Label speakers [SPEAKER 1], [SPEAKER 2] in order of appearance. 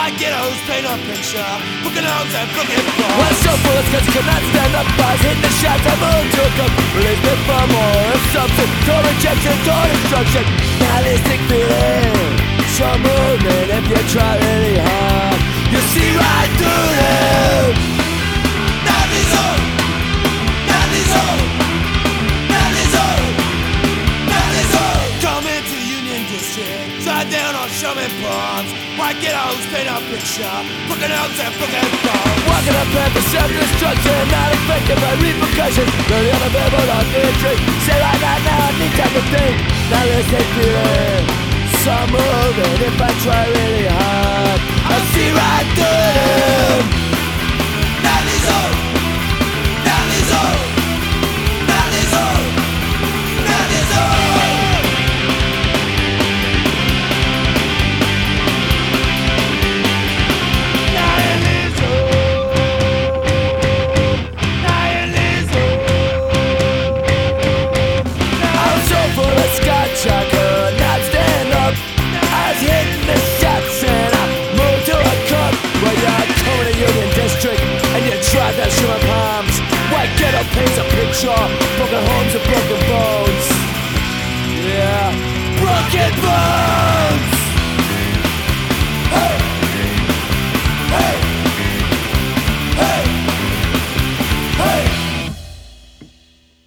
[SPEAKER 1] White ghettos paint a picture, broken homes and broken cars.
[SPEAKER 2] Well, so full of cuts cannot stand up. Bars hit the shots, I moved to a cup. Release me for more assumption. Door rejection, door destruction. Nihilistic feeling. So movement if you try really hard. You see right through them.
[SPEAKER 1] That is all. That is all. That is all. That is all. Come into the Union District, drive down on Sherman Palms. White ghettos paint a picture, broken homes and broken cars.
[SPEAKER 2] Walking up path of self-destruction, not affected by repercussions. Dirty on the verbal on the tree. Say right now, I need time to think. Nihilistic feeling. So moving if I try really hard. I see right through them.
[SPEAKER 1] That is all. That is all. That is all. That is all.
[SPEAKER 2] I'm so full of scotch, I could not stand up. I was hitting the shots and I moved to a cup. Where you're coming to Union District and you tried that Sherman Palms. White ghetto paints a picture